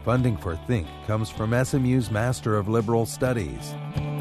Funding for Think comes from SMU's Master of Liberal Studies.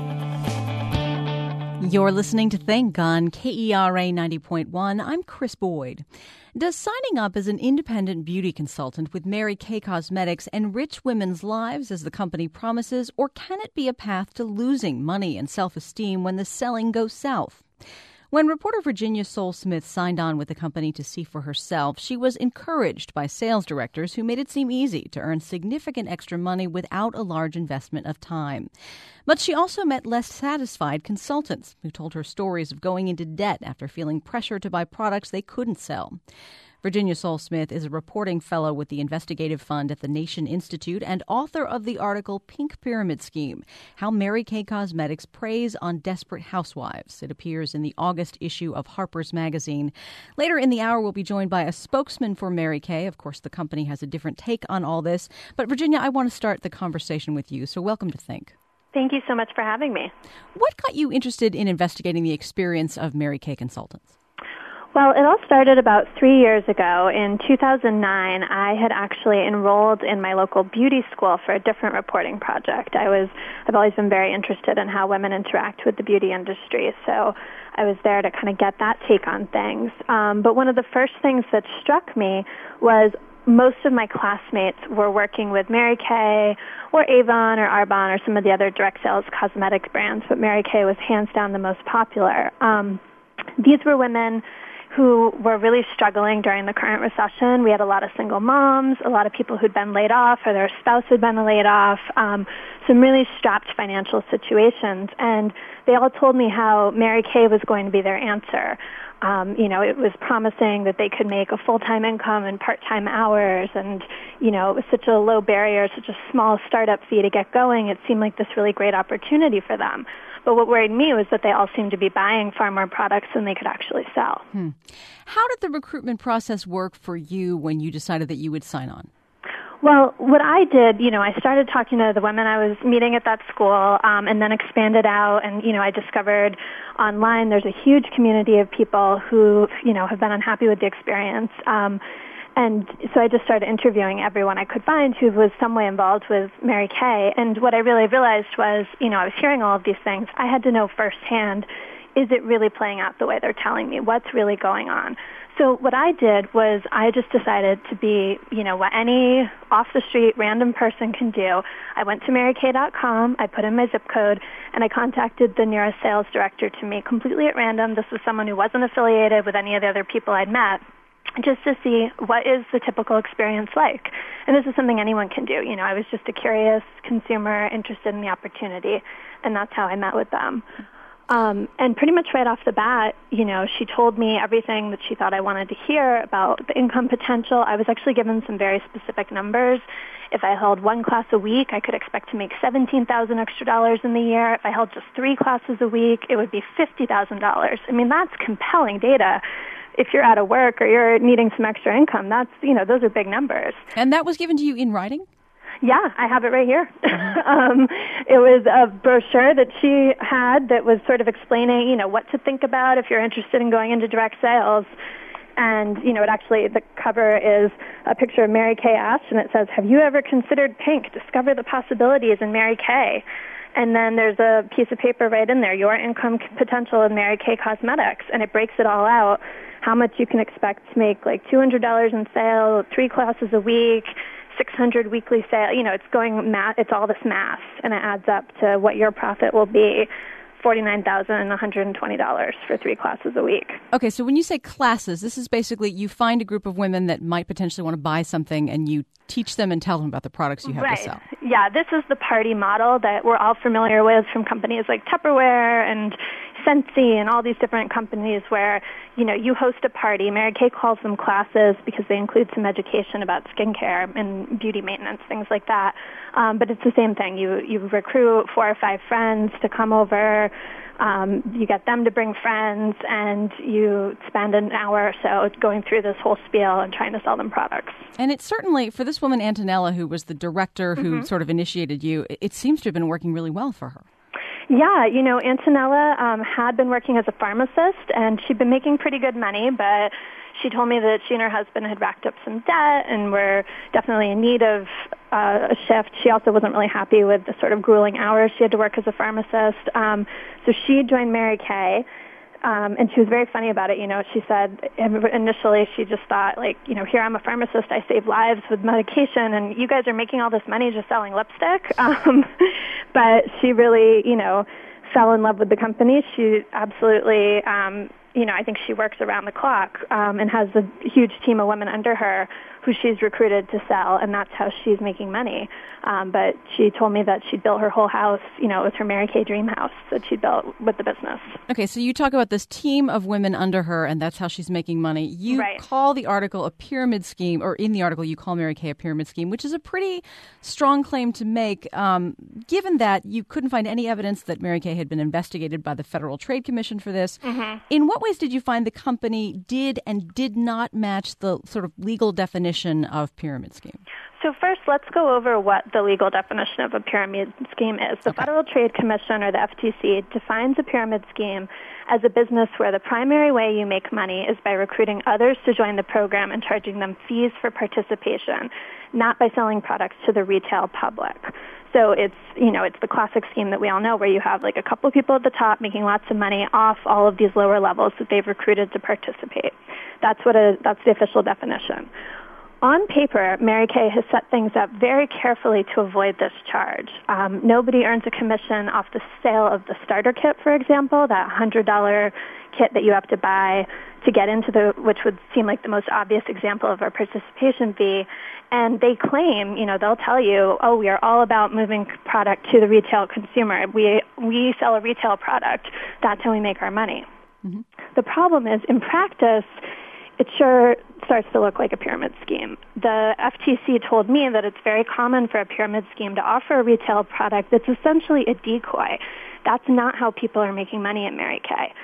You're listening to Think on KERA 90.1. I'm Chris Boyd. Does signing up as an independent beauty consultant with Mary Kay Cosmetics enrich women's lives as the company promises, or can it be a path to losing money and self-esteem when the selling goes south? When reporter Virginia Sole-Smith signed on with the company to see for herself, she was encouraged by sales directors who made it seem easy to earn significant extra money without a large investment of time. But she also met less satisfied consultants who told her stories of going into debt after feeling pressure to buy products they couldn't sell. Virginia Sole-Smith is a reporting fellow with the Investigative Fund at the Nation Institute and author of the article Pink Pyramid Scheme, How Mary Kay Cosmetics Preys on Desperate Housewives. It appears in the August issue of Harper's Magazine. Later in the hour, we'll be joined by a spokesman for Mary Kay. Of course, the company has a different take on all this. But Virginia, I want to start the conversation with you, so welcome to Think. Thank you so much for having me. What got you interested in investigating the experience of Mary Kay consultants? Well, it all started about 3 years ago. In 2009, I had actually enrolled in my local beauty school for a different reporting project. I've always been very interested in how women interact with the beauty industry, so I was there to kind of get that take on things. But one of the first things that struck me was most of my classmates were working with Mary Kay or Avon or Arbonne or some of the other direct sales cosmetic brands, but Mary Kay was hands down the most popular. These were women who were really struggling during the current recession. We had a lot of single moms, a lot of people who'd been laid off or their spouse had been laid off, some really strapped financial situations. And they all told me how Mary Kay was going to be their answer. It was promising that they could make a full-time income and part-time hours, and, it was such a low barrier, such a small startup fee to get going. It seemed like this really great opportunity for them. But what worried me was that they all seemed to be buying far more products than they could actually sell. How did the recruitment process work for you when you decided that you would sign on? Well, what I did, I started talking to the women I was meeting at that school, and then expanded out, and, I discovered online there's a huge community of people who, have been unhappy with the experience. And so I just started interviewing everyone I could find who was some way involved with Mary Kay. And what I really realized was, I was hearing all of these things. I had to know firsthand, is it really playing out the way they're telling me? What's really going on? So what I did was I just decided to be, what any off-the-street random person can do. I went to marykay.com, I put in my zip code, and I contacted the nearest sales director to me completely at random. This was someone who wasn't affiliated with any of the other people I'd met, just to see what is the typical experience like. And this is something anyone can do. I was just a curious consumer interested in the opportunity, and that's how I met with them. And pretty much right off the bat, she told me everything that she thought I wanted to hear about the income potential. I was actually given some very specific numbers. If I held one class a week, I could expect to make $17,000 extra dollars in the year. If I held just 3 classes a week, it would be $50,000. I mean, that's compelling data. If you're out of work or you're needing some extra income, that's, those are big numbers. And that was given to you in writing? Yeah, I have it right here. It was a brochure that she had that was sort of explaining, what to think about if you're interested in going into direct sales. And, the cover is a picture of Mary Kay Ash, and it says, "Have you ever considered pink? Discover the possibilities in Mary Kay." And then there's a piece of paper right in there, your income potential in Mary Kay Cosmetics, and it breaks it all out, how much you can expect to make, like $200 in sales, 3 classes a week, 600 weekly sales. It's all this math, and it adds up to what your profit will be. $49,120 for 3 classes a week. Okay, so when you say classes, this is basically you find a group of women that might potentially want to buy something, and you teach them and tell them about the products you have to sell. Yeah, this is the party model that we're all familiar with from companies like Tupperware and Scentsy and all these different companies where, you host a party. Mary Kay calls them classes because they include some education about skincare and beauty maintenance, things like that. But it's the same thing. You recruit 4 or 5 friends to come over. You get them to bring friends, and you spend an hour or so going through this whole spiel and trying to sell them products. And it's certainly, for this woman, Antonella, who was the director who sort of initiated you, it seems to have been working really well for her. Yeah, Antonella had been working as a pharmacist, and she'd been making pretty good money, but she told me that she and her husband had racked up some debt and were definitely in need of a shift. She also wasn't really happy with the sort of grueling hours she had to work as a pharmacist. So she joined Mary Kay. And she was very funny about it. She said initially she just thought, here I'm a pharmacist, I save lives with medication, and you guys are making all this money just selling lipstick. But she really, fell in love with the company. She absolutely, I think she works around the clock and has a huge team of women under her who she's recruited to sell, and that's how she's making money. But she told me that she'd built her whole house, it was her Mary Kay dream house that she built with the business. Okay, so you talk about this team of women under her, and that's how she's making money. You call the article a pyramid scheme, or in the article you call Mary Kay a pyramid scheme, which is a pretty strong claim to make, given that you couldn't find any evidence that Mary Kay had been investigated by the Federal Trade Commission for this. Mm-hmm. In what ways did you find the company did and did not match the sort of legal definition of pyramid scheme? So first, let's go over what the legal definition of a pyramid scheme is. The Federal Trade Commission, or the FTC, defines a pyramid scheme as a business where the primary way you make money is by recruiting others to join the program and charging them fees for participation, not by selling products to the retail public. So it's the classic scheme that we all know, where you have like a couple of people at the top making lots of money off all of these lower levels that they've recruited to participate. That's the official definition. On paper, Mary Kay has set things up very carefully to avoid this charge. Nobody earns a commission off the sale of the starter kit, for example, that $100 kit that you have to buy to get into which would seem like the most obvious example of our participation fee. And they claim, they'll tell you, we are all about moving product to the retail consumer. We sell a retail product. That's how we make our money. Mm-hmm. The problem is, in practice, it sure starts to look like a pyramid scheme. The FTC told me that it's very common for a pyramid scheme to offer a retail product that's essentially a decoy. That's not how people are making money at Mary Kay.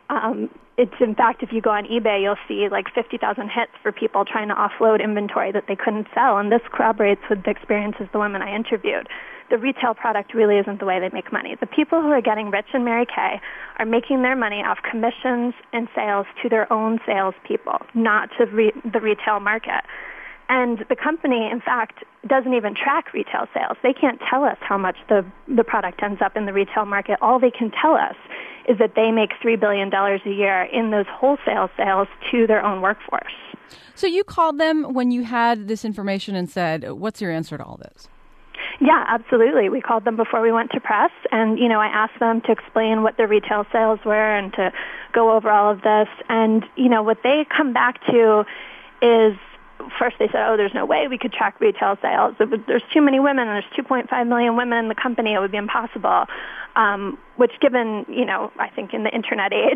It's, in fact, if you go on eBay, you'll see like 50,000 hits for people trying to offload inventory that they couldn't sell, and this corroborates with the experiences of the women I interviewed. The retail product really isn't the way they make money. The people who are getting rich in Mary Kay are making their money off commissions and sales to their own salespeople, not to the retail market. And the company, in fact, doesn't even track retail sales. They can't tell us how much the product ends up in the retail market. All they can tell us is that they make $3 billion a year in those wholesale sales to their own workforce. So you called them when you had this information and said, what's your answer to all this? Yeah, absolutely. We called them before we went to press, and, I asked them to explain what their retail sales were and to go over all of this. And, what they come back to is, first they said, there's no way we could track retail sales. There's too many women, and there's 2.5 million women in the company. It would be impossible, which given, I think in the Internet age,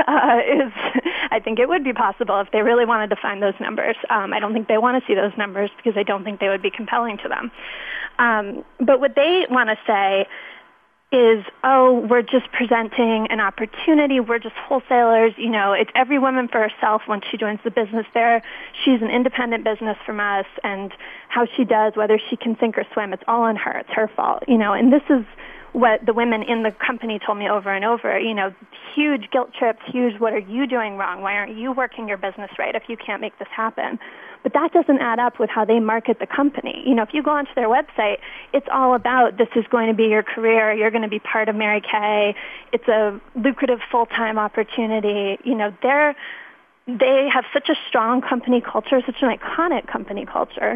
I think it would be possible if they really wanted to find those numbers. I don't think they want to see those numbers because I don't think they would be compelling to them. But what they want to say is, we're just presenting an opportunity. We're just wholesalers. It's every woman for herself when she joins the business there. She's an independent business from us, and how she does, whether she can sink or swim, it's all on her. It's her fault. And this is what the women in the company told me over and over. Huge guilt trips, huge, what are you doing wrong? Why aren't you working your business right if you can't make this happen? But that doesn't add up with how they market the company. If you go onto their website, it's all about this is going to be your career. You're going to be part of Mary Kay. It's a lucrative full-time opportunity. They have such a strong company culture, such an iconic company culture,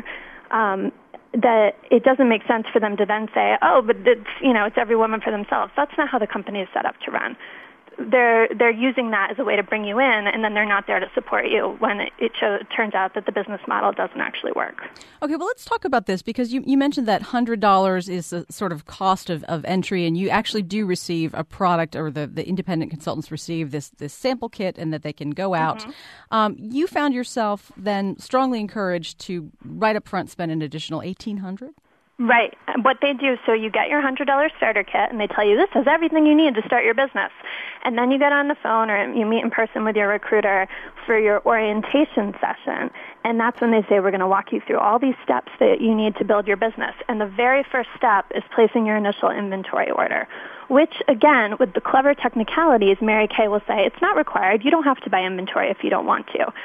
that it doesn't make sense for them to then say, but it's every woman for themselves. That's not how the company is set up to run. They're using that as a way to bring you in, and then they're not there to support you when it turns out that the business model doesn't actually work. Okay, well, let's talk about this, because you mentioned that $100 is the sort of cost of entry, and you actually do receive a product, or the independent consultants receive this sample kit, and that they can go out. Mm-hmm. You found yourself then strongly encouraged to right up front spend an additional $1,800? Right. What they do, so you get your $100 starter kit, and they tell you this has everything you need to start your business. And then you get on the phone or you meet in person with your recruiter for your orientation session. And that's when they say, we're going to walk you through all these steps that you need to build your business. And the very first step is placing your initial inventory order, which, again, with the clever technicalities, Mary Kay will say, it's not required. You don't have to buy inventory if you don't want to.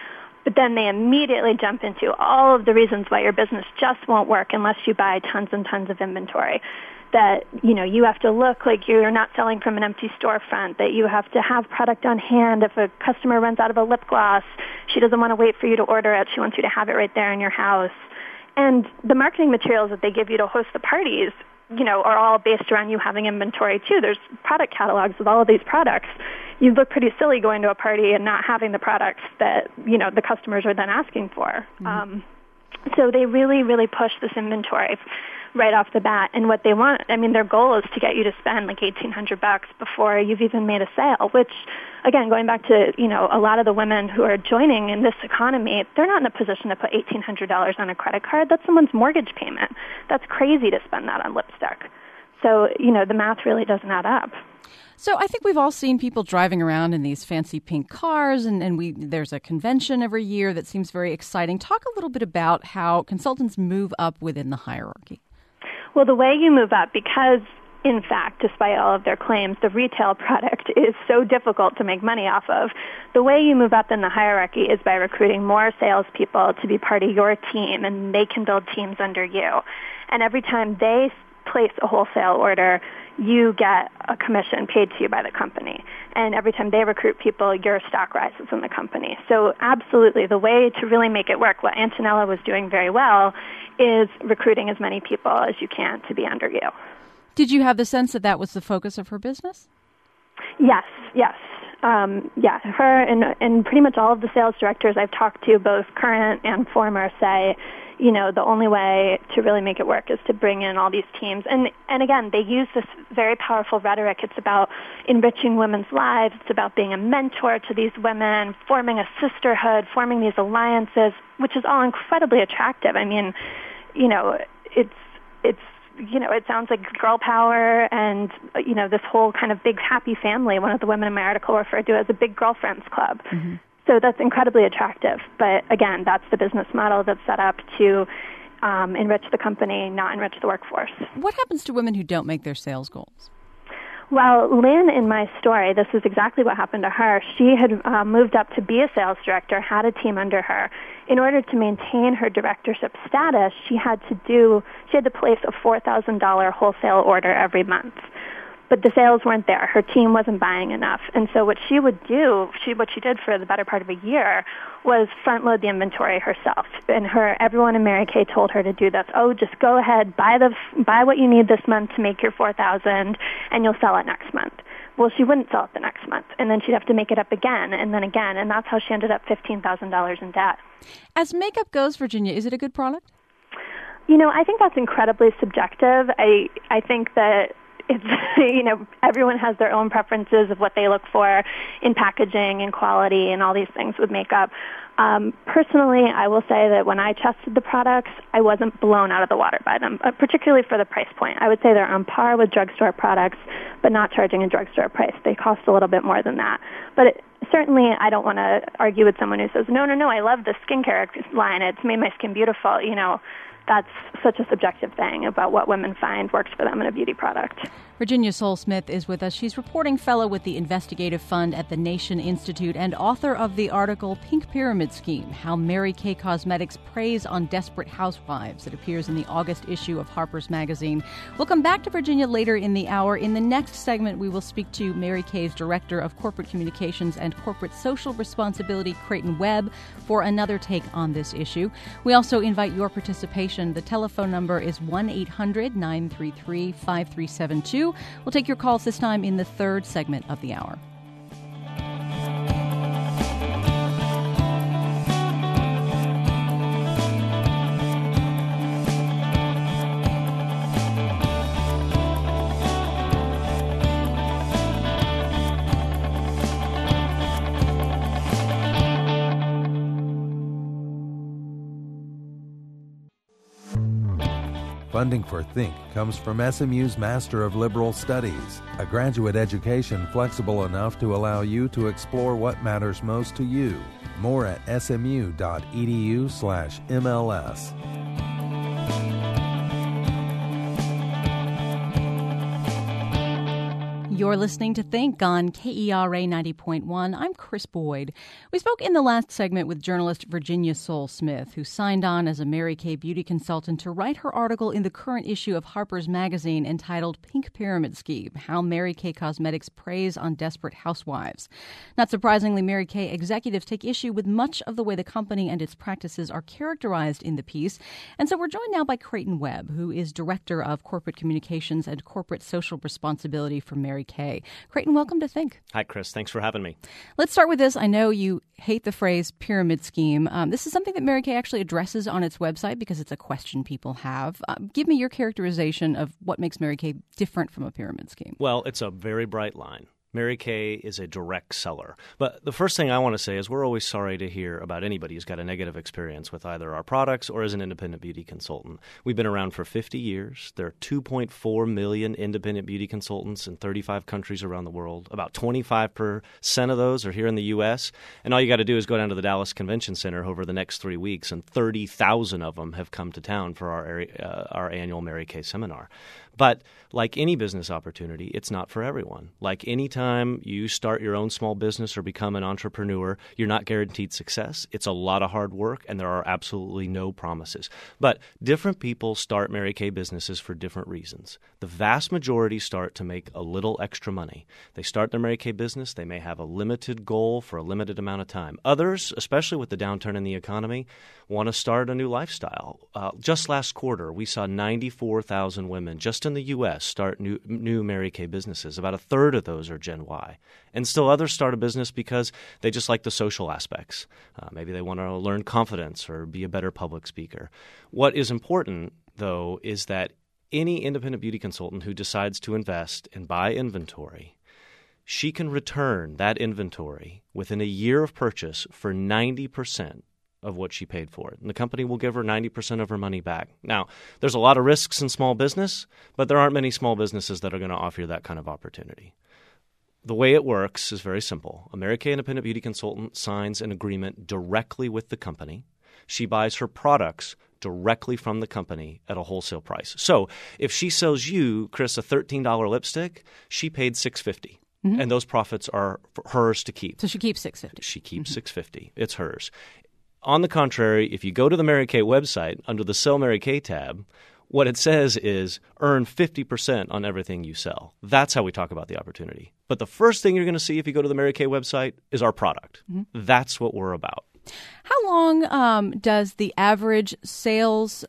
But then they immediately jump into all of the reasons why your business just won't work unless you buy tons and tons of inventory. That, you have to look like you're not selling from an empty storefront, that you have to have product on hand. If a customer runs out of a lip gloss, she doesn't want to wait for you to order it. She wants you to have it right there in your house. And the marketing materials that they give you to host the parties, are all based around you having inventory too. There's product catalogs with all of these products. You look pretty silly going to a party and not having the products that, the customers are then asking for. Mm-hmm. So they really, really push this inventory right off the bat. And what they want, their goal is to get you to spend like $1,800 before you've even made a sale, which, again, going back to, a lot of the women who are joining in this economy, they're not in a position to put $1,800 on a credit card. That's someone's mortgage payment. That's crazy to spend that on lipstick. So, the math really doesn't add up. So I think we've all seen people driving around in these fancy pink cars, and there's a convention every year that seems very exciting. Talk a little bit about how consultants move up within the hierarchy. Well, the way you move up, because, in fact, despite all of their claims, the retail product is so difficult to make money off of, the way you move up in the hierarchy is by recruiting more salespeople to be part of your team, and they can build teams under you. And every time they place a wholesale order, you get a commission paid to you by the company. And every time they recruit people, your stock rises in the company. So absolutely, the way to really make it work, what Antonella was doing very well, is recruiting as many people as you can to be under you. Did you have the sense that that was the focus of her business? Yes. Her and pretty much all of the sales directors I've talked to, both current and former, say, the only way to really make it work is to bring in all these teams. And again, they use this very powerful rhetoric. It's about enriching women's lives. It's about being a mentor to these women, forming a sisterhood, forming these alliances, which is all incredibly attractive. It sounds like girl power and, this whole kind of big happy family. One of the women in my article referred to as a big girlfriends club. Mm-hmm. So that's incredibly attractive. But again, that's the business model that's set up to enrich the company, not enrich the workforce. What happens to women who don't make their sales goals? Well, Lynn, in my story, this is exactly what happened to her. She had moved up to be a sales director, had a team under her. In order to maintain her directorship status, she had to place a $4,000 wholesale order every month. But the sales weren't there. Her team wasn't buying enough. And so what she would do, what she did for the better part of a year, was front load the inventory herself. And everyone in Mary Kay told her to do this. Oh, just go ahead, buy what you need this month to make your $4,000, and you'll sell it next month. Well, she wouldn't sell it the next month, and then she'd have to make it up again, and then again, and that's how she ended up $15,000 in debt. As makeup goes, Virginia, is it a good product? I think that's incredibly subjective. I think that it's, everyone has their own preferences of what they look for in packaging and quality and all these things with makeup. Personally, I will say that when I tested the products, I wasn't blown out of the water by them, particularly for the price point. I would say they're on par with drugstore products, but not charging a drugstore price. They cost a little bit more than that. But certainly, I don't want to argue with someone who says, no, I love the skincare line. It's made my skin beautiful. That's such a subjective thing about what women find works for them in a beauty product. Virginia Sole-Smith is with us. She's reporting fellow with the Investigative Fund at the Nation Institute and author of the article Pink Pyramid Scheme, How Mary Kay Cosmetics Preys on Desperate Housewives. It appears in the August issue of Harper's Magazine. We'll come back to Virginia later in the hour. In the next segment, we will speak to Mary Kay's Director of Corporate Communications and Corporate Social Responsibility, Creighton Webb, for another take on this issue. We also invite your participation. The telephone number is 1-800-933-5372. We'll take your calls this time in the third segment of the hour. Funding for Think comes from SMU's Master of Liberal Studies, a graduate education flexible enough to allow you to explore what matters most to you. More at smu.edu/MLS. You're listening to Think on KERA 90.1. I'm Chris Boyd. We spoke in the last segment with journalist Virginia Sole-Smith, who signed on as a Mary Kay beauty consultant to write her article in the current issue of Harper's Magazine entitled Pink Pyramid Scheme, How Mary Kay Cosmetics Preys on Desperate Housewives. Not surprisingly, Mary Kay executives take issue with much of the way the company and its practices are characterized in the piece. And so we're joined now by Creighton Webb, who is Director of Corporate Communications and Corporate Social Responsibility for Mary Kay. Creighton, welcome to Think. Hi, Chris. Thanks for having me. Let's start with this. I know you hate the phrase pyramid scheme. This is something that Mary Kay actually addresses on its website because it's a question people have. Give me your characterization of what makes Mary Kay different from a pyramid scheme. Well, it's a very bright line. Mary Kay is a direct seller. But the first thing I want to say is we're always sorry to hear about anybody who's got a negative experience with either our products or as an independent beauty consultant. We've been around for 50 years. There are 2.4 million independent beauty consultants in 35 countries around the world. About 25% of those are here in the U.S. And all you got to do is go down to the Dallas Convention Center over the next 3 weeks, and 30,000 of them have come to town for our annual Mary Kay seminar. But like any business opportunity, it's not for everyone. Like any time you start your own small business or become an entrepreneur, you're not guaranteed success. It's a lot of hard work, and there are absolutely no promises. But different people start Mary Kay businesses for different reasons. The vast majority start to make a little extra money. They start their Mary Kay business. They may have a limited goal for a limited amount of time. Others, especially with the downturn in the economy, want to start a new lifestyle. Just last quarter, we saw 94,000 women just in the U.S. start new Mary Kay businesses. About a third of those are Gen Y. And still others start a business because they just like the social aspects. Maybe they want to learn confidence or be a better public speaker. What is important, though, is that any independent beauty consultant who decides to invest and buy inventory, she can return that inventory within a year of purchase for 90% of what she paid for it. And the company will give her 90% of her money back. Now, there's a lot of risks in small business, but there aren't many small businesses that are going to offer you that kind of opportunity. The way it works is very simple. A Mary Kay independent beauty consultant signs an agreement directly with the company. She buys her products directly from the company at a wholesale price. So if she sells you, Chris, a $13 lipstick, she paid $6.50. Mm-hmm. And those profits are hers to keep. So she keeps $6.50. She keeps $6.50. It's hers. On the contrary, if you go to the Mary Kay website under the Sell Mary Kay tab, what it says is earn 50% on everything you sell. That's how we talk about the opportunity. But the first thing you're going to see if you go to the Mary Kay website is our product. Mm-hmm. That's what we're about. How long does the average sales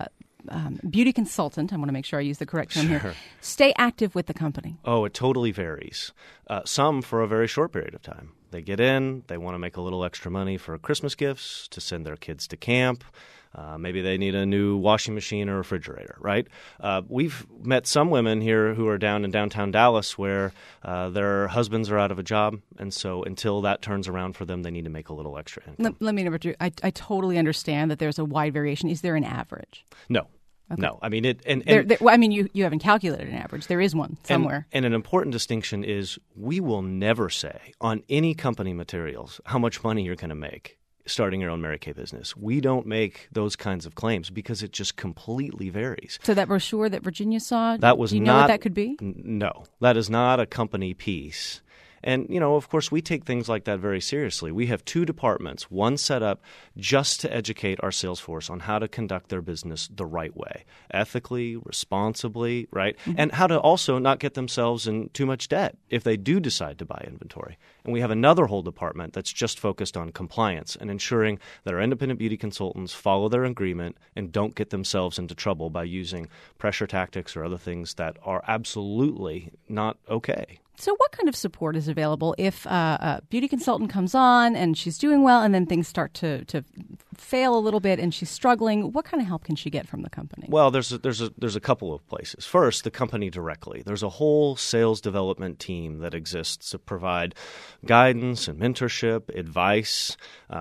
beauty consultant, I want to make sure I use the correct term here, stay active with the company? Oh, it totally varies. Some for a very short period of time. They get in, they want to make a little extra money for Christmas gifts, to send their kids to camp. Maybe they need a new washing machine or refrigerator, right? We've met some women here who are down in downtown Dallas where their husbands are out of a job, and so until that turns around for them, they need to make a little extra income. Let me interrupt you. I totally understand that there's a wide variation. Is there an average? No. Okay. No, I mean it. You haven't calculated an average. There is one somewhere. And an important distinction is we will never say on any company materials how much money you're going to make starting your own Mary Kay business. We don't make those kinds of claims because it just completely varies. So that brochure that Virginia saw, that was do you know what that could be? No, that is not a company piece. And, of course, we take things like that very seriously. We have two departments, one set up just to educate our sales force on how to conduct their business the right way, ethically, responsibly, right? Mm-hmm. And how to also not get themselves in too much debt if they do decide to buy inventory. And we have another whole department that's just focused on compliance and ensuring that our independent beauty consultants follow their agreement and don't get themselves into trouble by using pressure tactics or other things that are absolutely not okay. So what kind of support is available if a beauty consultant comes on and she's doing well and then things start to fail a little bit and she's struggling? What kind of help can she get from the company? Well, there's a couple of places. First, the company directly. There's a whole sales development team that exists to provide guidance and mentorship, advice.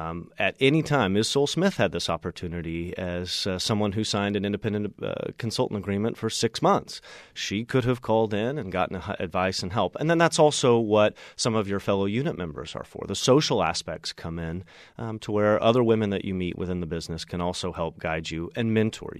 At any time, Ms. Sole-Smith had this opportunity as someone who signed an independent consultant agreement for 6 months. She could have called in and gotten advice and help. And then that's also what some of your fellow unit members are for. The social aspects come in to where other women that you meet within the business can also help guide you and mentor you.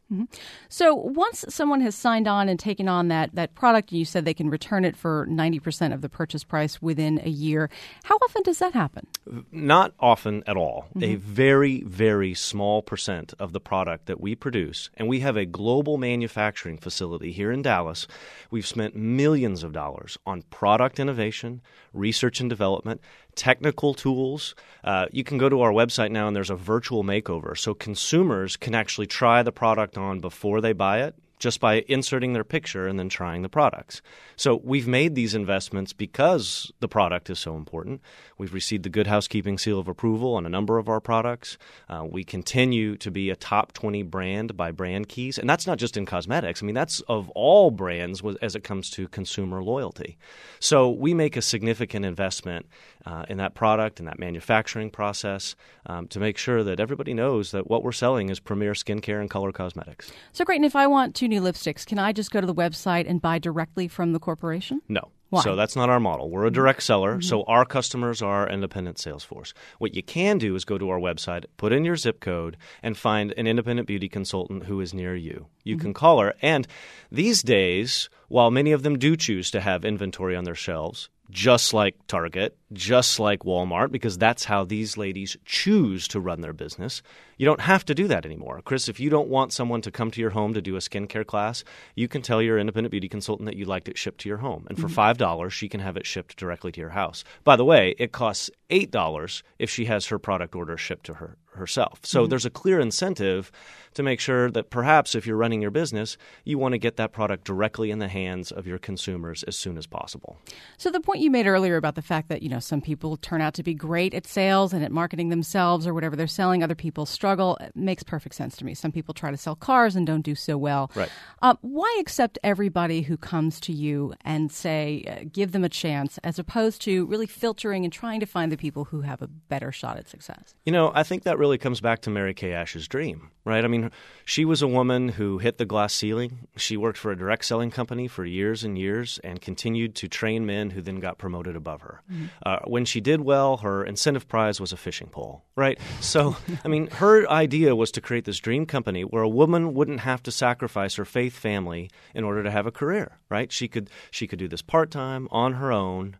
Mm-hmm. So once someone has signed on and taken on that product, you said they can return it for 90% of the purchase price within a year. How often does that happen? Not often at all. Mm-hmm. A very, very small percent of the product that we produce, and we have a global manufacturing facility here in Dallas. We've spent millions of dollars on product innovation, research and development, technical tools. You can go to our website now and there's a virtual makeover. So consumers can actually try the product on before they buy it, just by inserting their picture and then trying the products. So we've made these investments because the product is so important. We've received the Good Housekeeping Seal of Approval on a number of our products. We continue to be a top 20 brand by Brand Keys. And that's not just in cosmetics. I mean, that's of all brands as it comes to consumer loyalty. So we make a significant investment in that product and that manufacturing process to make sure that everybody knows that what we're selling is premier skincare and color cosmetics. So great. And if I want 2 new lipsticks, can I just go to the website and buy directly from the corporation? No. Why? So that's not our model. We're a direct seller, so our customers are our independent sales force. What you can do is go to our website, put in your zip code, and find an independent beauty consultant who is near you. You can call her. And these days, while many of them do choose to have inventory on their shelves, just like Target, just like Walmart, because that's how these ladies choose to run their business. You don't have to do that anymore. Chris, if you don't want someone to come to your home to do a skincare class, you can tell your independent beauty consultant that you'd like it shipped to your home. And for $5, she can have it shipped directly to your house. By the way, it costs $8 if she has her product order shipped to her herself. So there's a clear incentive to make sure that perhaps if you're running your business, you want to get that product directly in the hands of your consumers as soon as possible. So the point you made earlier about the fact that, some people turn out to be great at sales and at marketing themselves or whatever they're selling, other people struggle, it makes perfect sense to me. Some people try to sell cars and don't do so well. Right. Why accept everybody who comes to you and say, give them a chance, as opposed to really filtering and trying to find the people who have a better shot at success? I think that really comes back to Mary Kay Ash's dream, right? I mean, she was a woman who hit the glass ceiling. She worked for a direct selling company for years and years and continued to train men who then got promoted above her. When she did well, her incentive prize was a fishing pole, right? So, I mean, her idea was to create this dream company where a woman wouldn't have to sacrifice her faith family in order to have a career, right? She could do this part-time on her own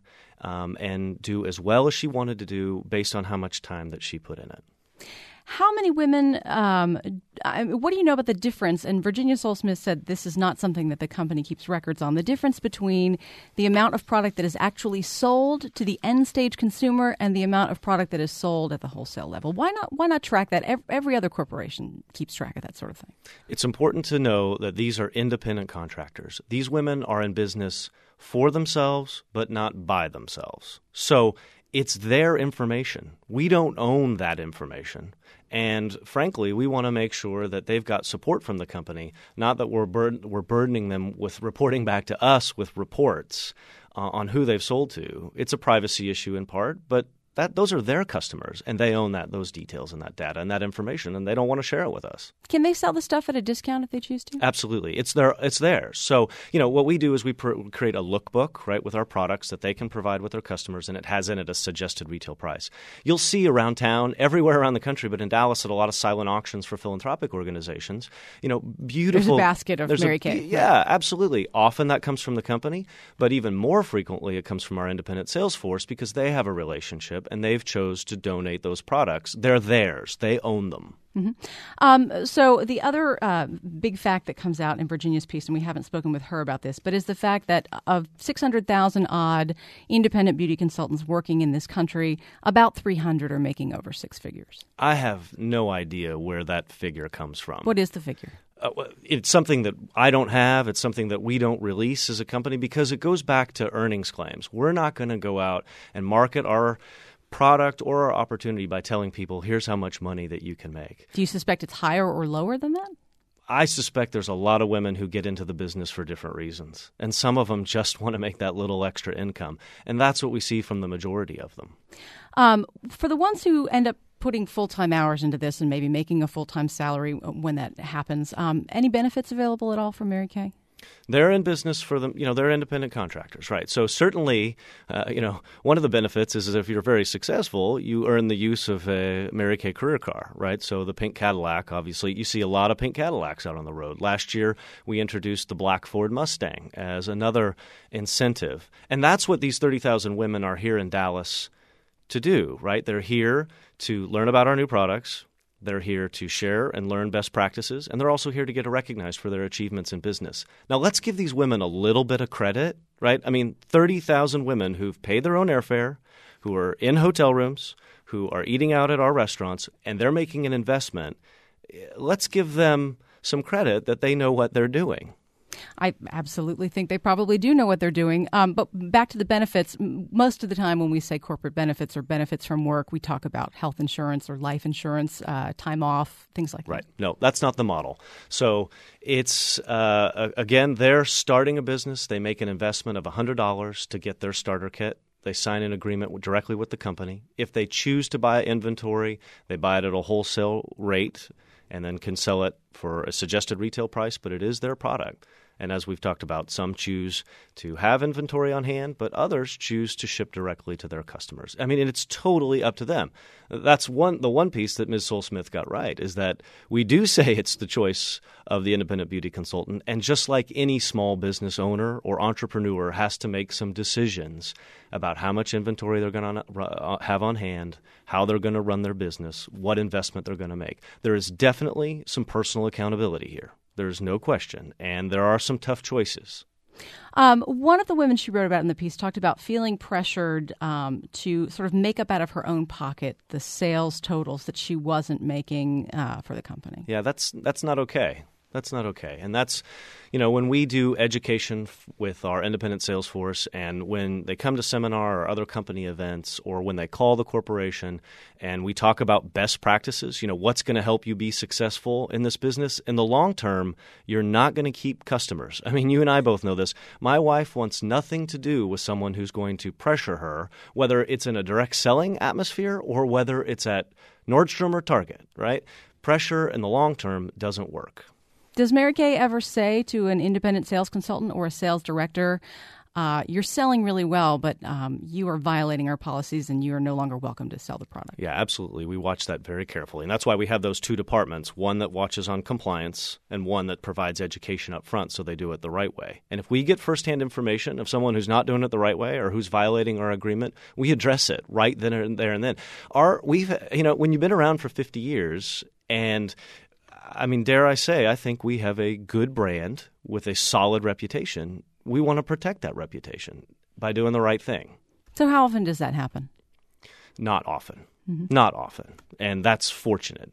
and do as well as she wanted to do based on how much time that she put in it. How many women, what do you know about the difference? And Virginia Sole-Smith said this is not something that the company keeps records on. The difference between the amount of product that is actually sold to the end stage consumer and the amount of product that is sold at the wholesale level. Why not track that? Every other corporation keeps track of that sort of thing. It's important to know that these are independent contractors. These women are in business for themselves, but not by themselves. So it's their information. We don't own that information. And frankly, we want to make sure that they've got support from the company, not that we're burdening them with reporting back to us with reports on who they've sold to. It's a privacy issue in part, but those are their customers, and they own those details and that data and that information, and they don't want to share it with us. Can they sell the stuff at a discount if they choose to? Absolutely. It's theirs. So, what we do is we create a lookbook, right, with our products that they can provide with their customers, and it has in it a suggested retail price. You'll see around town, everywhere around the country, but in Dallas at a lot of silent auctions for philanthropic organizations, beautiful. There's a basket of Mary Kay. Yeah, absolutely. Often that comes from the company, but even more frequently it comes from our independent sales force because they have a relationship and they've chose to donate those products. They're theirs. They own them. Mm-hmm. So the other big fact that comes out in Virginia's piece, and we haven't spoken with her about this, but is the fact that of 600,000 odd independent beauty consultants working in this country, about 300 are making over six figures. I have no idea where that figure comes from. What is the figure? It's something that I don't have. It's something that we don't release as a company because it goes back to earnings claims. We're not going to go out and market our product or our opportunity by telling people, here's how much money that you can make. Do you suspect it's higher or lower than that? I suspect there's a lot of women who get into the business for different reasons, and some of them just want to make that little extra income, and that's what we see from the majority of them. For the ones who end up putting full-time hours into this and maybe making a full-time salary when that happens, any benefits available at all from Mary Kay? They're in business for them. They're independent contractors, right? So certainly, one of the benefits is if you're very successful, you earn the use of a Mary Kay career car, right? So the pink Cadillac, obviously, you see a lot of pink Cadillacs out on the road. Last year, we introduced the black Ford Mustang as another incentive. And that's what these 30,000 women are here in Dallas to do, right? They're here to learn about our new products. They're here to share and learn best practices, and they're also here to get recognized for their achievements in business. Now, let's give these women a little bit of credit, right? 30,000 women who've paid their own airfare, who are in hotel rooms, who are eating out at our restaurants, and they're making an investment. Let's give them some credit that they know what they're doing. I absolutely think they probably do know what they're doing. But back to the benefits, most of the time when we say corporate benefits or benefits from work, we talk about health insurance or life insurance, time off, things like that. Right. No, that's not the model. So it's, again, they're starting a business. They make an investment of $100 to get their starter kit. They sign an agreement directly with the company. If they choose to buy inventory, they buy it at a wholesale rate and then can sell it for a suggested retail price, but it is their product. And as we've talked about, some choose to have inventory on hand, but others choose to ship directly to their customers. It's totally up to them. That's the one piece that Ms. Soul-Smith got right, is that we do say it's the choice of the independent beauty consultant. And just like any small business owner or entrepreneur has to make some decisions about how much inventory they're going to have on hand, how they're going to run their business, what investment they're going to make. There is definitely some personal accountability here. There's no question. And there are some tough choices. One of the women she wrote about in the piece talked about feeling pressured to sort of make up out of her own pocket the sales totals that she wasn't making for the company. Yeah, that's not okay. That's not okay. And that's, when we do education with our independent sales force and when they come to seminar or other company events or when they call the corporation and we talk about best practices, what's going to help you be successful in this business, in the long term, you're not going to keep customers. You and I both know this. My wife wants nothing to do with someone who's going to pressure her, whether it's in a direct selling atmosphere or whether it's at Nordstrom or Target, right? Pressure in the long term doesn't work. Does Mary Kay ever say to an independent sales consultant or a sales director, you're selling really well, but you are violating our policies and you are no longer welcome to sell the product? Yeah, absolutely. We watch that very carefully. And that's why we have those two departments, one that watches on compliance and one that provides education up front so they do it the right way. And if we get firsthand information of someone who's not doing it the right way or who's violating our agreement, we address it right then and there and then. When you've been around for 50 years and dare I say, I think we have a good brand with a solid reputation. We want to protect that reputation by doing the right thing. So how often does that happen? Not often. Mm-hmm. Not often. And that's fortunate.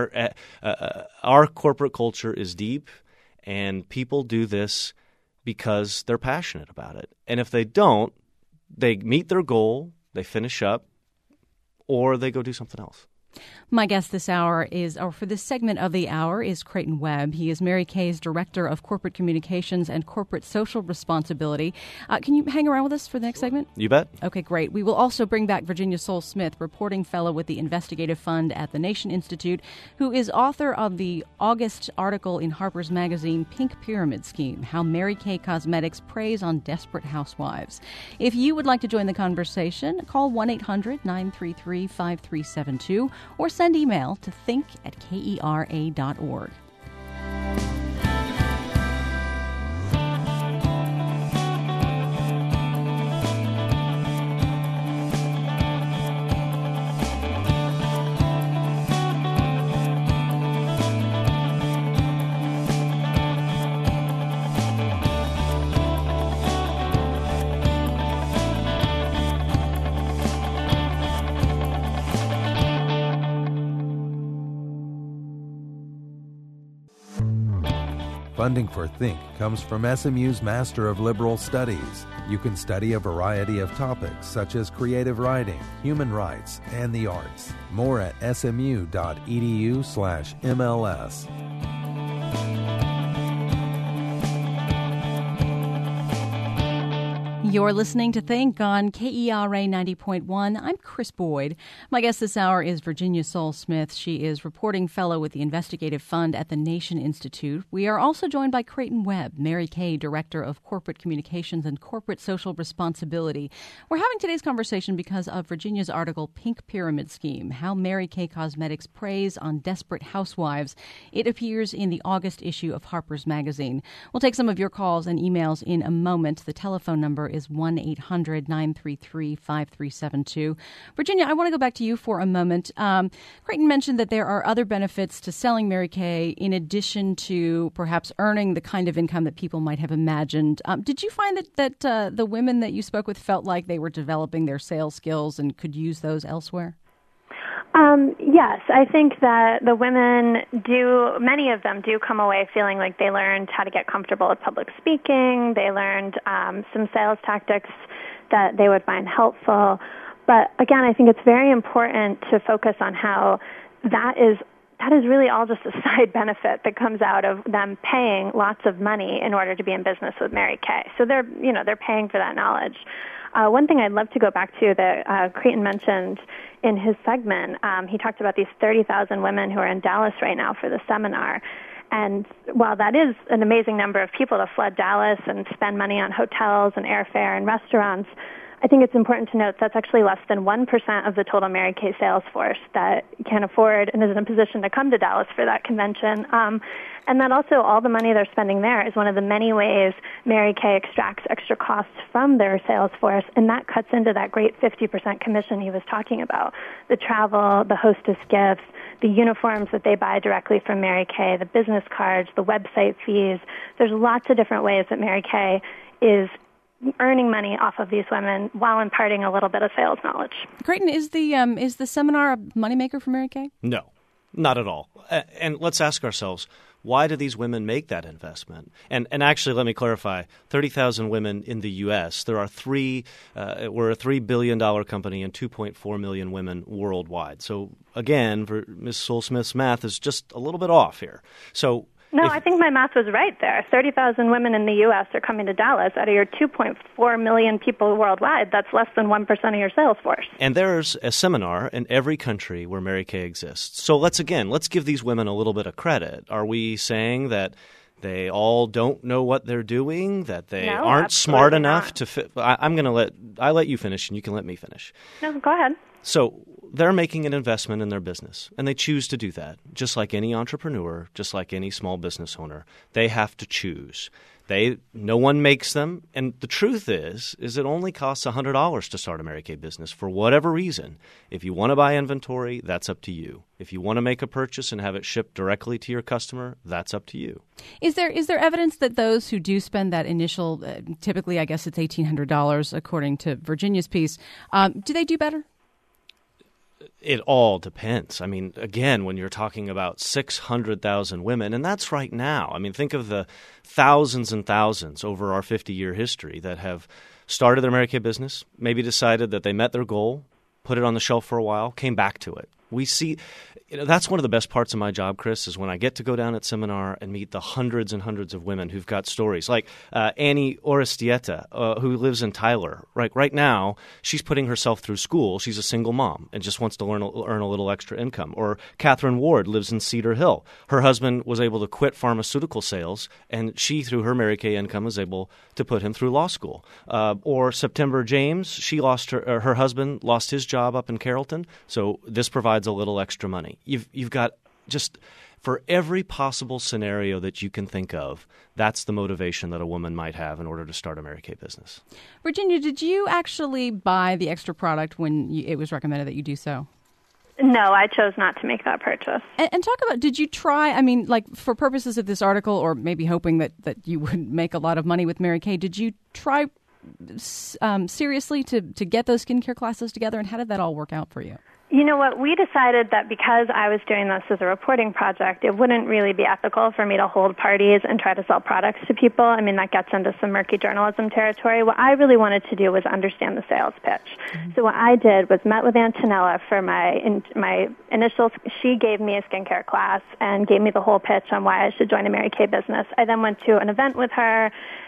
Our corporate culture is deep, and people do this because they're passionate about it. And if they don't, they meet their goal, they finish up, or they go do something else. My guest this hour for this segment of the hour is Creighton Webb. He is Mary Kay's Director of Corporate Communications and Corporate Social Responsibility. Can you hang around with us for the next segment? You bet. Okay, great. We will also bring back Virginia Soul-Smith, reporting fellow with the Investigative Fund at the Nation Institute, who is author of the August article in Harper's Magazine, Pink Pyramid Scheme, How Mary Kay Cosmetics Preys on Desperate Housewives. If you would like to join the conversation, call 1-800-933-5372 or send email to think@kera.org. Funding for Think comes from SMU's Master of Liberal Studies. You can study a variety of topics such as creative writing, human rights, and the arts. More at smu.edu/MLS. You're listening to Think on KERA 90.1. I'm Chris Boyd. My guest this hour is Virginia Sole-Smith. She is reporting fellow with the Investigative Fund at the Nation Institute. We are also joined by Creighton Webb, Mary Kay, Director of Corporate Communications and Corporate Social Responsibility. We're having today's conversation because of Virginia's article, Pink Pyramid Scheme, How Mary Kay Cosmetics Preys on Desperate Housewives. It appears in the August issue of Harper's Magazine. We'll take some of your calls and emails in a moment. The telephone number is 1-800-933-5372. Virginia, I want to go back to you for a moment. Creighton mentioned that there are other benefits to selling Mary Kay in addition to perhaps earning the kind of income that people might have imagined. Did you find that the women that you spoke with felt like they were developing their sales skills and could use those elsewhere? Yes, I think that the women many of them do come away feeling like they learned how to get comfortable with public speaking. They learned some sales tactics that they would find helpful. But again, I think it's very important to focus on how that is really all just a side benefit that comes out of them paying lots of money in order to be in business with Mary Kay. So they're paying for that knowledge. One thing I'd love to go back to that Creighton mentioned in his segment, he talked about these 30,000 women who are in Dallas right now for the seminar. And while that is an amazing number of people to flood Dallas and spend money on hotels and airfare and restaurants, I think it's important to note that's actually less than 1% of the total Mary Kay sales force that can afford and is in a position to come to Dallas for that convention. And that also all the money they're spending there is one of the many ways Mary Kay extracts extra costs from their sales force, and that cuts into that great 50% commission he was talking about. The travel, the hostess gifts, the uniforms that they buy directly from Mary Kay, the business cards, the website fees. There's lots of different ways that Mary Kay is earning money off of these women while imparting a little bit of sales knowledge. Creighton, is the seminar a moneymaker for Mary Kay? No, not at all. And let's ask ourselves, why do these women make that investment? And actually, let me clarify, 30,000 women in the U.S. There are we're a $3 billion company and 2.4 million women worldwide. So again, Ms. Sole-Smith's math is just a little bit off here. No, I think my math was right there. 30,000 women in the U.S. are coming to Dallas. Out of your 2.4 million people worldwide, that's less than 1% of your sales force. And there's a seminar in every country where Mary Kay exists. So let's give these women a little bit of credit. Are we saying that they all don't know what they're doing, that they aren't smart enough to fit? I'll let you finish, and you can let me finish. No, go ahead. So they're making an investment in their business, and they choose to do that. Just like any entrepreneur, just like any small business owner, they have to choose. No one makes them, and the truth is it only costs $100 to start a Mary Kay business for whatever reason. If you want to buy inventory, that's up to you. If you want to make a purchase and have it shipped directly to your customer, that's up to you. Is there evidence that those who do spend that initial, typically I guess it's $1,800 according to Virginia's piece, do they do better? It all depends. I mean, again, when you're talking about 600,000 women, and that's right now. I mean, think of the thousands and thousands over our 50-year history that have started their Mary Kay business, maybe decided that they met their goal, put it on the shelf for a while, came back to it. We see that's one of the best parts of my job, Chris, is when I get to go down at seminar and meet the hundreds and hundreds of women who've got stories. Like Annie Oristieta, who lives in Tyler. Right now, she's putting herself through school. She's a single mom and just wants to earn a little extra income. Or Catherine Ward lives in Cedar Hill. Her husband was able to quit pharmaceutical sales, and she, through her Mary Kay income, was able to put him through law school. Or September James, she lost her husband lost his job up in Carrollton, so this provides a little extra money. You've got just for every possible scenario that you can think of, that's the motivation that a woman might have in order to start a Mary Kay business. Virginia, did you actually buy the extra product when it was recommended that you do so? No, I chose not to make that purchase. And talk about, did you try, I mean, like for purposes of this article, or maybe hoping that you would make a lot of money with Mary Kay, did you try seriously to get those skincare classes together, and how did that all work out for you? You know what, we decided that because I was doing this as a reporting project, it wouldn't really be ethical for me to hold parties and try to sell products to people. I mean, that gets into some murky journalism territory. What I really wanted to do was understand the sales pitch. Mm-hmm. So what I did was met with Antonella for my initial, she gave me a skincare class and gave me the whole pitch on why I should join a Mary Kay business. I then went to an event with her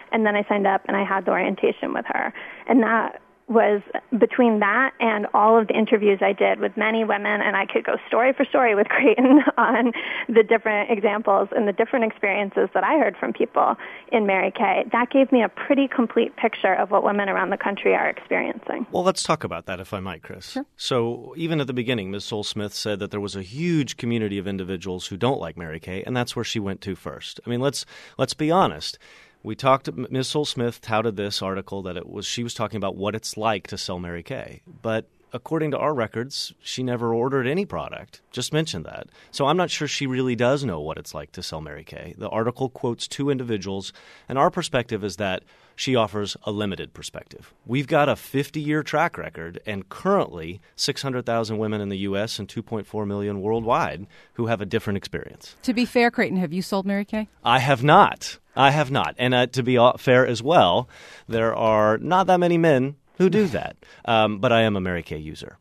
And then I signed up and I had the orientation with her. And that was between that and all of the interviews I did with many women, and I could go story for story with Creighton on the different examples and the different experiences that I heard from people in Mary Kay. That gave me a pretty complete picture of what women around the country are experiencing. Well, let's talk about that, if I might, Chris. Sure. So even at the beginning, Ms. Soul-Smith said that there was a huge community of individuals who don't like Mary Kay, and that's where she went to first. I mean, let's be honest. We talked. Ms. Soul-Smith touted this article that she was talking about what it's like to sell Mary Kay, but according to our records, she never ordered any product. Just mentioned that. So I'm not sure she really does know what it's like to sell Mary Kay. The article quotes two individuals, and our perspective is that she offers a limited perspective. We've got a 50-year track record, and currently 600,000 women in the U.S. and 2.4 million worldwide who have a different experience. To be fair, Creighton, have you sold Mary Kay? I have not. And to be fair as well, there are not that many men who do that. But I am a Mary Kay user.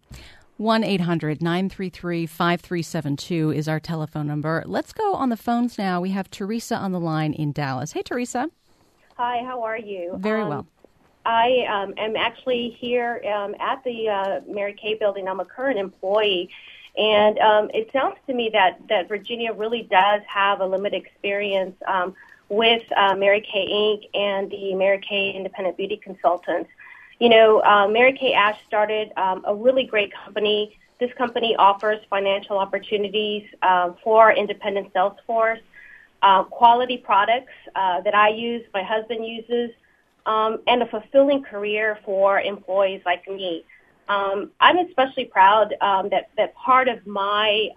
1-800-933-5372 is our telephone number. Let's go on the phones now. We have Teresa on the line in Dallas. Hey, Teresa. Hi, how are you? Very well. I am actually here at the Mary Kay building. I'm a current employee. And it sounds to me that Virginia really does have a limited experience with Mary Kay Inc. and the Mary Kay Independent Beauty Consultants. You know, Mary Kay Ash started a really great company. This company offers financial opportunities for independent sales force, quality products that I use, my husband uses, and a fulfilling career for employees like me. I'm especially proud that part of my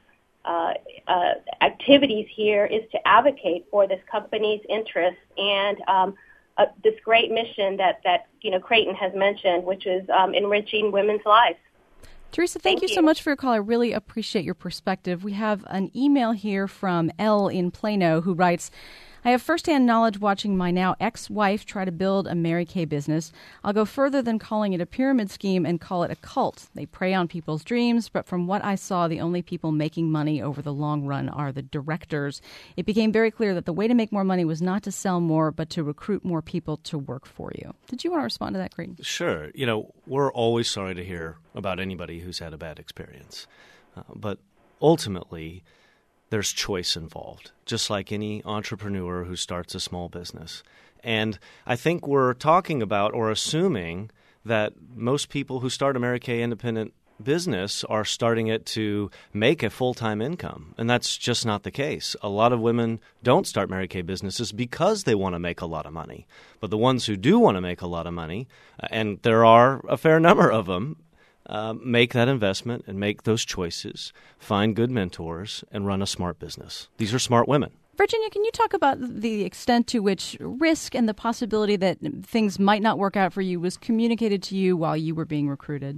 activities here is to advocate for this company's interests and this great mission that Creighton has mentioned, which is enriching women's lives. Teresa, thank you so much for your call. I really appreciate your perspective. We have an email here from Elle in Plano who writes, I have firsthand knowledge watching my now ex-wife try to build a Mary Kay business. I'll go further than calling it a pyramid scheme and call it a cult. They prey on people's dreams, but from what I saw, the only people making money over the long run are the directors. It became very clear that the way to make more money was not to sell more, but to recruit more people to work for you. Did you want to respond to that, Creighton? Sure. You know, we're always sorry to hear about anybody who's had a bad experience. But ultimately, there's choice involved, just like any entrepreneur who starts a small business. And I think we're talking about or assuming that most people who start a Mary Kay independent business are starting it to make a full-time income. And that's just not the case. A lot of women don't start Mary Kay businesses because they want to make a lot of money. But the ones who do want to make a lot of money, and there are a fair number of them, make that investment and make those choices, find good mentors, and run a smart business. These are smart women. Virginia, can you talk about the extent to which risk and the possibility that things might not work out for you was communicated to you while you were being recruited?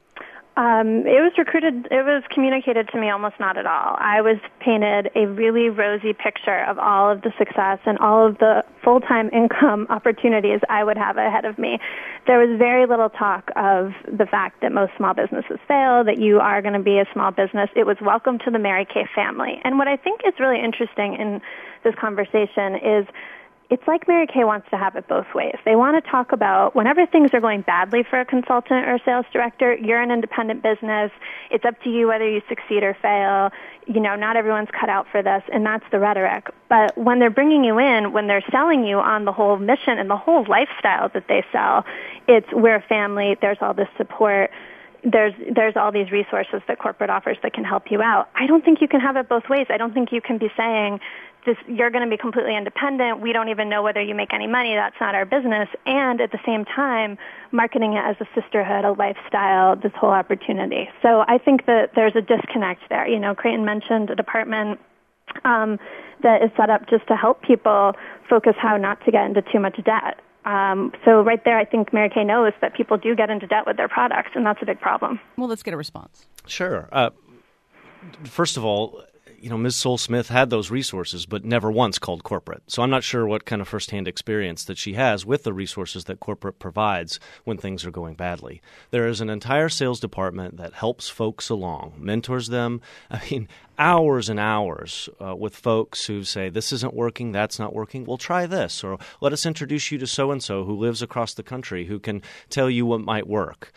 It was communicated to me almost not at all. I was painted a really rosy picture of all of the success and all of the full-time income opportunities I would have ahead of me. There was very little talk of the fact that most small businesses fail, that you are going to be a small business. It was welcome to the Mary Kay family. And what I think is really interesting in this conversation is it's like Mary Kay wants to have it both ways. They want to talk about whenever things are going badly for a consultant or a sales director, you're an independent business. It's up to you whether you succeed or fail. You know, not everyone's cut out for this, and that's the rhetoric. But when they're bringing you in, when they're selling you on the whole mission and the whole lifestyle that they sell, it's we're a family, there's all this support. There's all these resources that corporate offers that can help you out. I don't think you can have it both ways. I don't think you can be saying you're going to be completely independent. We don't even know whether you make any money. That's not our business. And at the same time, marketing it as a sisterhood, a lifestyle, this whole opportunity. So I think that there's a disconnect there. You know, Creighton mentioned a department that is set up just to help people focus how not to get into too much debt. So right there, I think Mary Kay knows that people do get into debt with their products, and that's a big problem. Well, let's get a response. Sure. First of all, you know, Ms. Soul-Smith had those resources, but never once called corporate. So I'm not sure what kind of firsthand experience that she has with the resources that corporate provides when things are going badly. There is an entire sales department that helps folks along, mentors them. I mean, hours and hours with folks who say, this isn't working, that's not working. Well, try this. Or let us introduce you to so-and-so who lives across the country who can tell you what might work.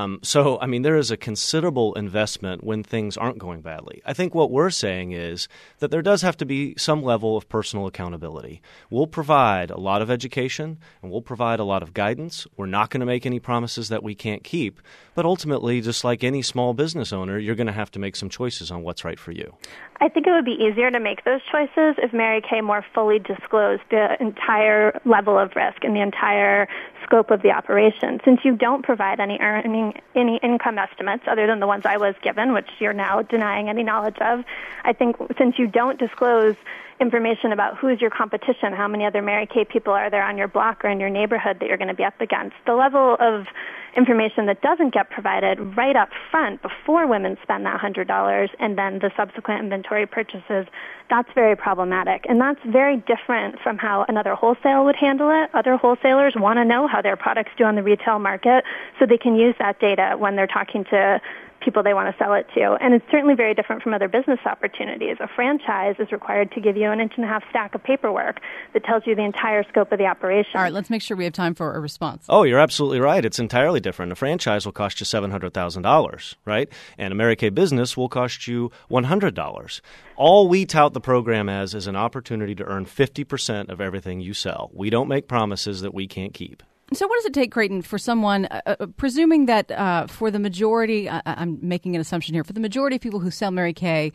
There is a considerable investment when things aren't going badly. I think what we're saying is that there does have to be some level of personal accountability. We'll provide a lot of education and we'll provide a lot of guidance. We're not going to make any promises that we can't keep. But ultimately, just like any small business owner, you're going to have to make some choices on what's right for you. I think it would be easier to make those choices if Mary Kay more fully disclosed the entire level of risk and the entire scope of the operation. Since you don't provide any income estimates other than the ones I was given, which you're now denying any knowledge of, I think since you don't disclose information about who's your competition, how many other Mary Kay people are there on your block or in your neighborhood that you're going to be up against, the level of information that doesn't get provided right up front before women spend that $100 and then the subsequent inventory purchases, that's very problematic. And that's very different from how another wholesale would handle it. Other wholesalers want to know how their products do on the retail market so they can use that data when they're talking to people they want to sell it to. And it's certainly very different from other business opportunities. A franchise is required to give you an 1.5-inch stack of paperwork that tells you the entire scope of the operation. All right, let's make sure we have time for a response. Oh, you're absolutely right. It's entirely different. A franchise will cost you $700,000, right? And a Mary Kay business will cost you $100. All we tout the program as is an opportunity to earn 50% of everything you sell. We don't make promises that we can't keep. So what does it take, Creighton, for someone, presuming that for the majority, I'm making an assumption here, for the majority of people who sell Mary Kay,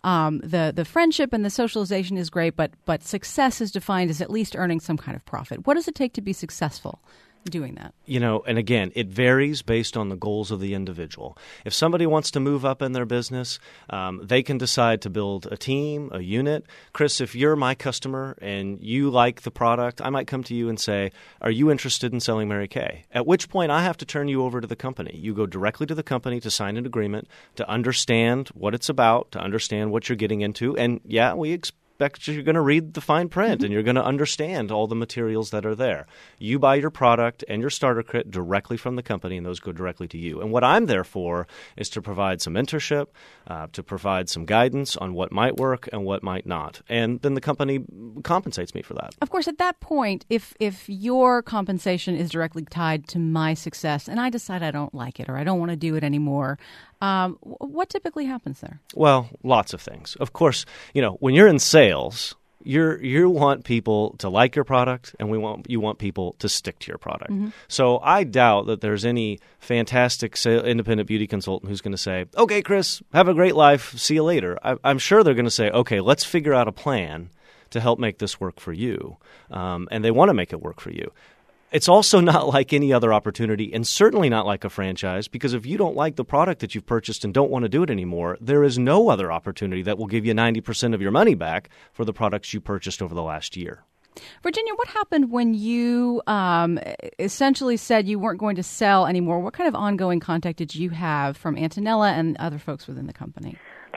the friendship and the socialization is great, but success is defined as at least earning some kind of profit. What does it take to be successful doing that? And again, it varies based on the goals of the individual. If somebody wants to move up in their business, they can decide to build a team, a unit. Chris, if you're my customer and you like the product, I might come to you and say, are you interested in selling Mary Kay? At which point I have to turn you over to the company. You go directly to the company to sign an agreement, to understand what it's about, to understand what you're getting into. And yeah, we expect you're going to read the fine print and you're going to understand all the materials that are there. You buy your product and your starter kit directly from the company, and those go directly to you. And what I'm there for is to provide some mentorship, to provide some guidance on what might work and what might not. And then the company compensates me for that. Of course, at that point, if your compensation is directly tied to my success and I decide I don't like it or I don't want to do it anymore, what typically happens there? Well, lots of things. Of course, when you're in sales, you want people to like your product, and you want people to stick to your product. Mm-hmm. So I doubt that there's any fantastic independent beauty consultant who's going to say, okay, Chris, have a great life. See you later. I'm sure they're going to say, okay, let's figure out a plan to help make this work for you. And they want to make it work for you. It's also not like any other opportunity, and certainly not like a franchise, because if you don't like the product that you've purchased and don't want to do it anymore, there is no other opportunity that will give you 90% of your money back for the products you purchased over the last year. Virginia, what happened when you essentially said you weren't going to sell anymore? What kind of ongoing contact did you have from Antonella and other folks within the company?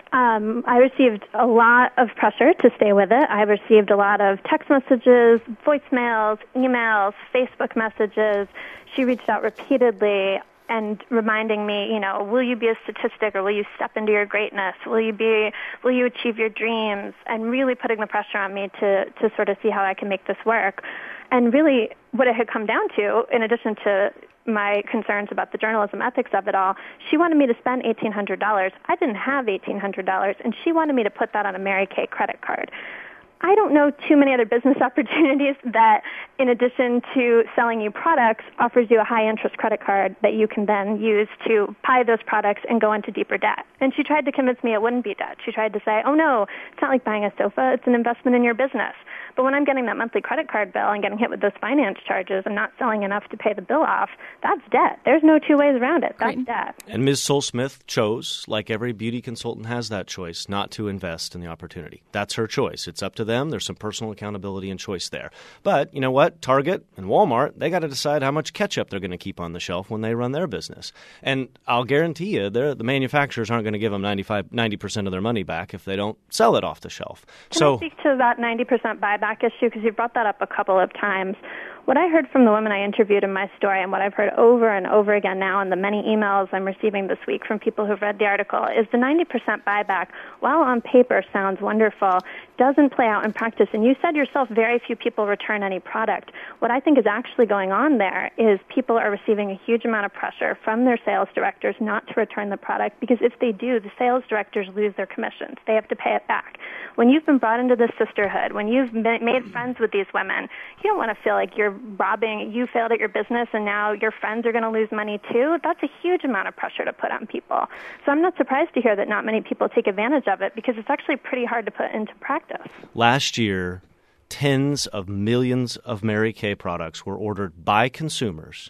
I received a lot of pressure to stay with it. I received a lot of text messages, voicemails, emails, Facebook messages. She reached out repeatedly and reminding me, will you be a statistic or will you step into your greatness? Will you achieve your dreams? And really putting the pressure on me to sort of see how I can make this work. And really what it had come down to, in addition to my concerns about the journalism ethics of it all, she wanted me to spend $1,800. I didn't have $1,800, and she wanted me to put that on a Mary Kay credit card. I don't know too many other business opportunities that, in addition to selling you products, offers you a high-interest credit card that you can then use to buy those products and go into deeper debt. And she tried to convince me it wouldn't be debt. She tried to say, oh, no, it's not like buying a sofa. It's an investment in your business. But when I'm getting that monthly credit card bill and getting hit with those finance charges and not selling enough to pay the bill off, that's debt. There's no two ways around it. That's debt. And Ms. Soul-Smith chose, like every beauty consultant has that choice, not to invest in the opportunity. That's her choice. It's up to them. There's some personal accountability and choice there. But you know what? Target and Walmart, they got to decide how much ketchup they're going to keep on the shelf when they run their business. And I'll guarantee you, the manufacturers aren't going to give them 90% of their money back if they don't sell it off the shelf. Can I speak to that 90% buyback issue? Because you brought that up a couple of times. What I heard from the women I interviewed in my story, and what I've heard over and over again now in the many emails I'm receiving this week from people who've read the article, is the 90% buyback, while on paper sounds wonderful, doesn't play out in practice. And you said yourself very few people return any product. What I think is actually going on there is people are receiving a huge amount of pressure from their sales directors not to return the product, because if they do, the sales directors lose their commissions. They have to pay it back. When you've been brought into this sisterhood, when you've made friends with these women, you don't want to feel like you failed at your business and now your friends are going to lose money too. That's a huge amount of pressure to put on people. So I'm not surprised to hear that not many people take advantage of it, because it's actually pretty hard to put into practice. Last year, tens of millions of Mary Kay products were ordered by consumers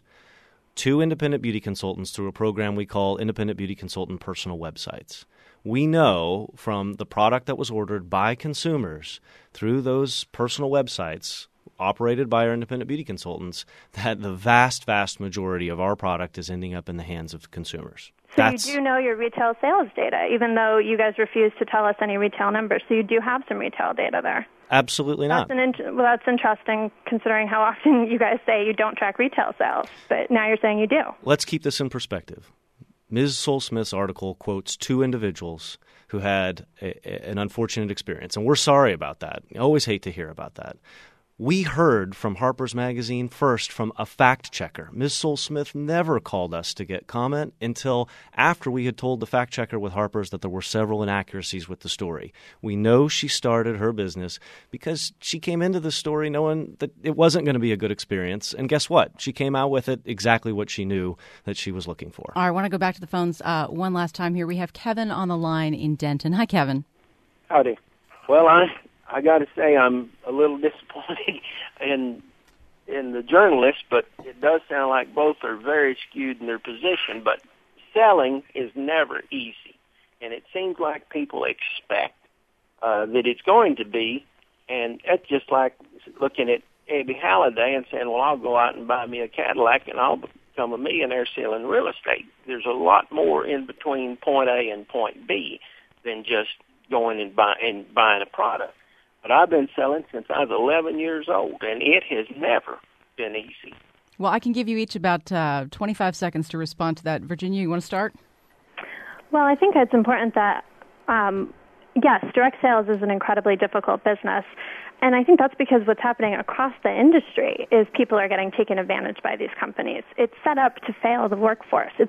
to independent beauty consultants through a program we call Independent Beauty Consultant Personal Websites. We know from the product that was ordered by consumers through those personal websites operated by our independent beauty consultants that the vast, vast majority of our product is ending up in the hands of consumers. So you do know your retail sales data, even though you guys refuse to tell us any retail numbers. So you do have some retail data there. Absolutely not. That's interesting, considering how often you guys say you don't track retail sales, but now you're saying you do. Let's keep this in perspective. Ms. Soul-Smith's article quotes two individuals who had an unfortunate experience, and we're sorry about that. I always hate to hear about that. We heard from Harper's Magazine first from a fact checker. Ms. Soul-Smith never called us to get comment until after we had told the fact checker with Harper's that there were several inaccuracies with the story. We know she started her business because she came into the story knowing that it wasn't going to be a good experience. And guess what? She came out with it exactly what she knew that she was looking for. All right, I want to go back to the phones one last time here. We have Kevin on the line in Denton. Hi, Kevin. Howdy. Well, I got to say I'm a little disappointed in the journalists, but it does sound like both are very skewed in their position. But selling is never easy, and it seems like people expect that it's going to be, and that's just like looking at Abby Halliday and saying, well, I'll go out and buy me a Cadillac and I'll become a millionaire selling real estate. There's a lot more in between point A and point B than just going and buying a product. But I've been selling since I was 11 years old, and it has never been easy. Well, I can give you each about 25 seconds to respond to that. Virginia, you want to start? Well, I think it's important that, yes, direct sales is an incredibly difficult business. And I think that's because what's happening across the industry is people are getting taken advantage by these companies. It's set up to fail the workforce. It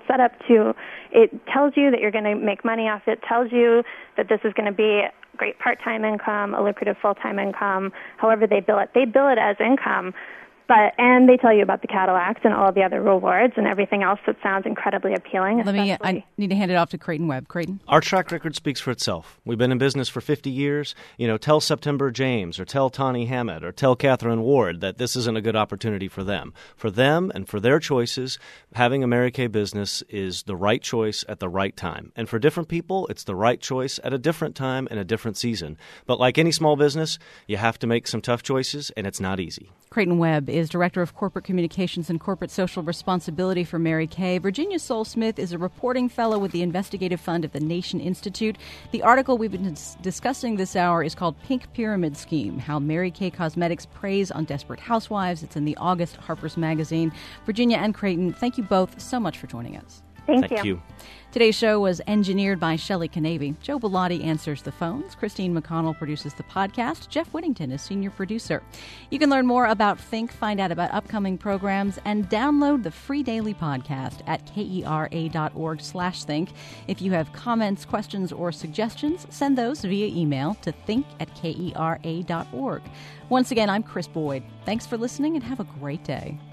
tells you that you're going to make money off it. It tells you that this is going to be great part-time income, a lucrative full-time income, however they bill it. They bill it as income, and they tell you about the Cadillacs and all the other rewards and everything else that sounds incredibly appealing. I need to hand it off to Creighton Webb. Creighton? Our track record speaks for itself. We've been in business for 50 years. Tell September James or tell Tawny Hammett or tell Catherine Ward that this isn't a good opportunity for them. For them and for their choices, having a Mary Kay business is the right choice at the right time. And for different people, it's the right choice at a different time and a different season. But like any small business, you have to make some tough choices, and it's not easy. Creighton Webb is Director of Corporate Communications and Corporate Social Responsibility for Mary Kay. Virginia Soul-Smith is a reporting fellow with the Investigative Fund of the Nation Institute. The article we've been discussing this hour is called Pink Pyramid Scheme, How Mary Kay Cosmetics Preys on Desperate Housewives. It's in the August Harper's Magazine. Virginia and Creighton, thank you both so much for joining us. Thank you. Today's show was engineered by Shelley Canavy. Joe Bellotti answers the phones. Christine McConnell produces the podcast. Jeff Whittington is senior producer. You can learn more about Think, find out about upcoming programs, and download the free daily podcast at kera.org/think. If you have comments, questions, or suggestions, send those via email to think@kera.org. Once again, I'm Chris Boyd. Thanks for listening and have a great day.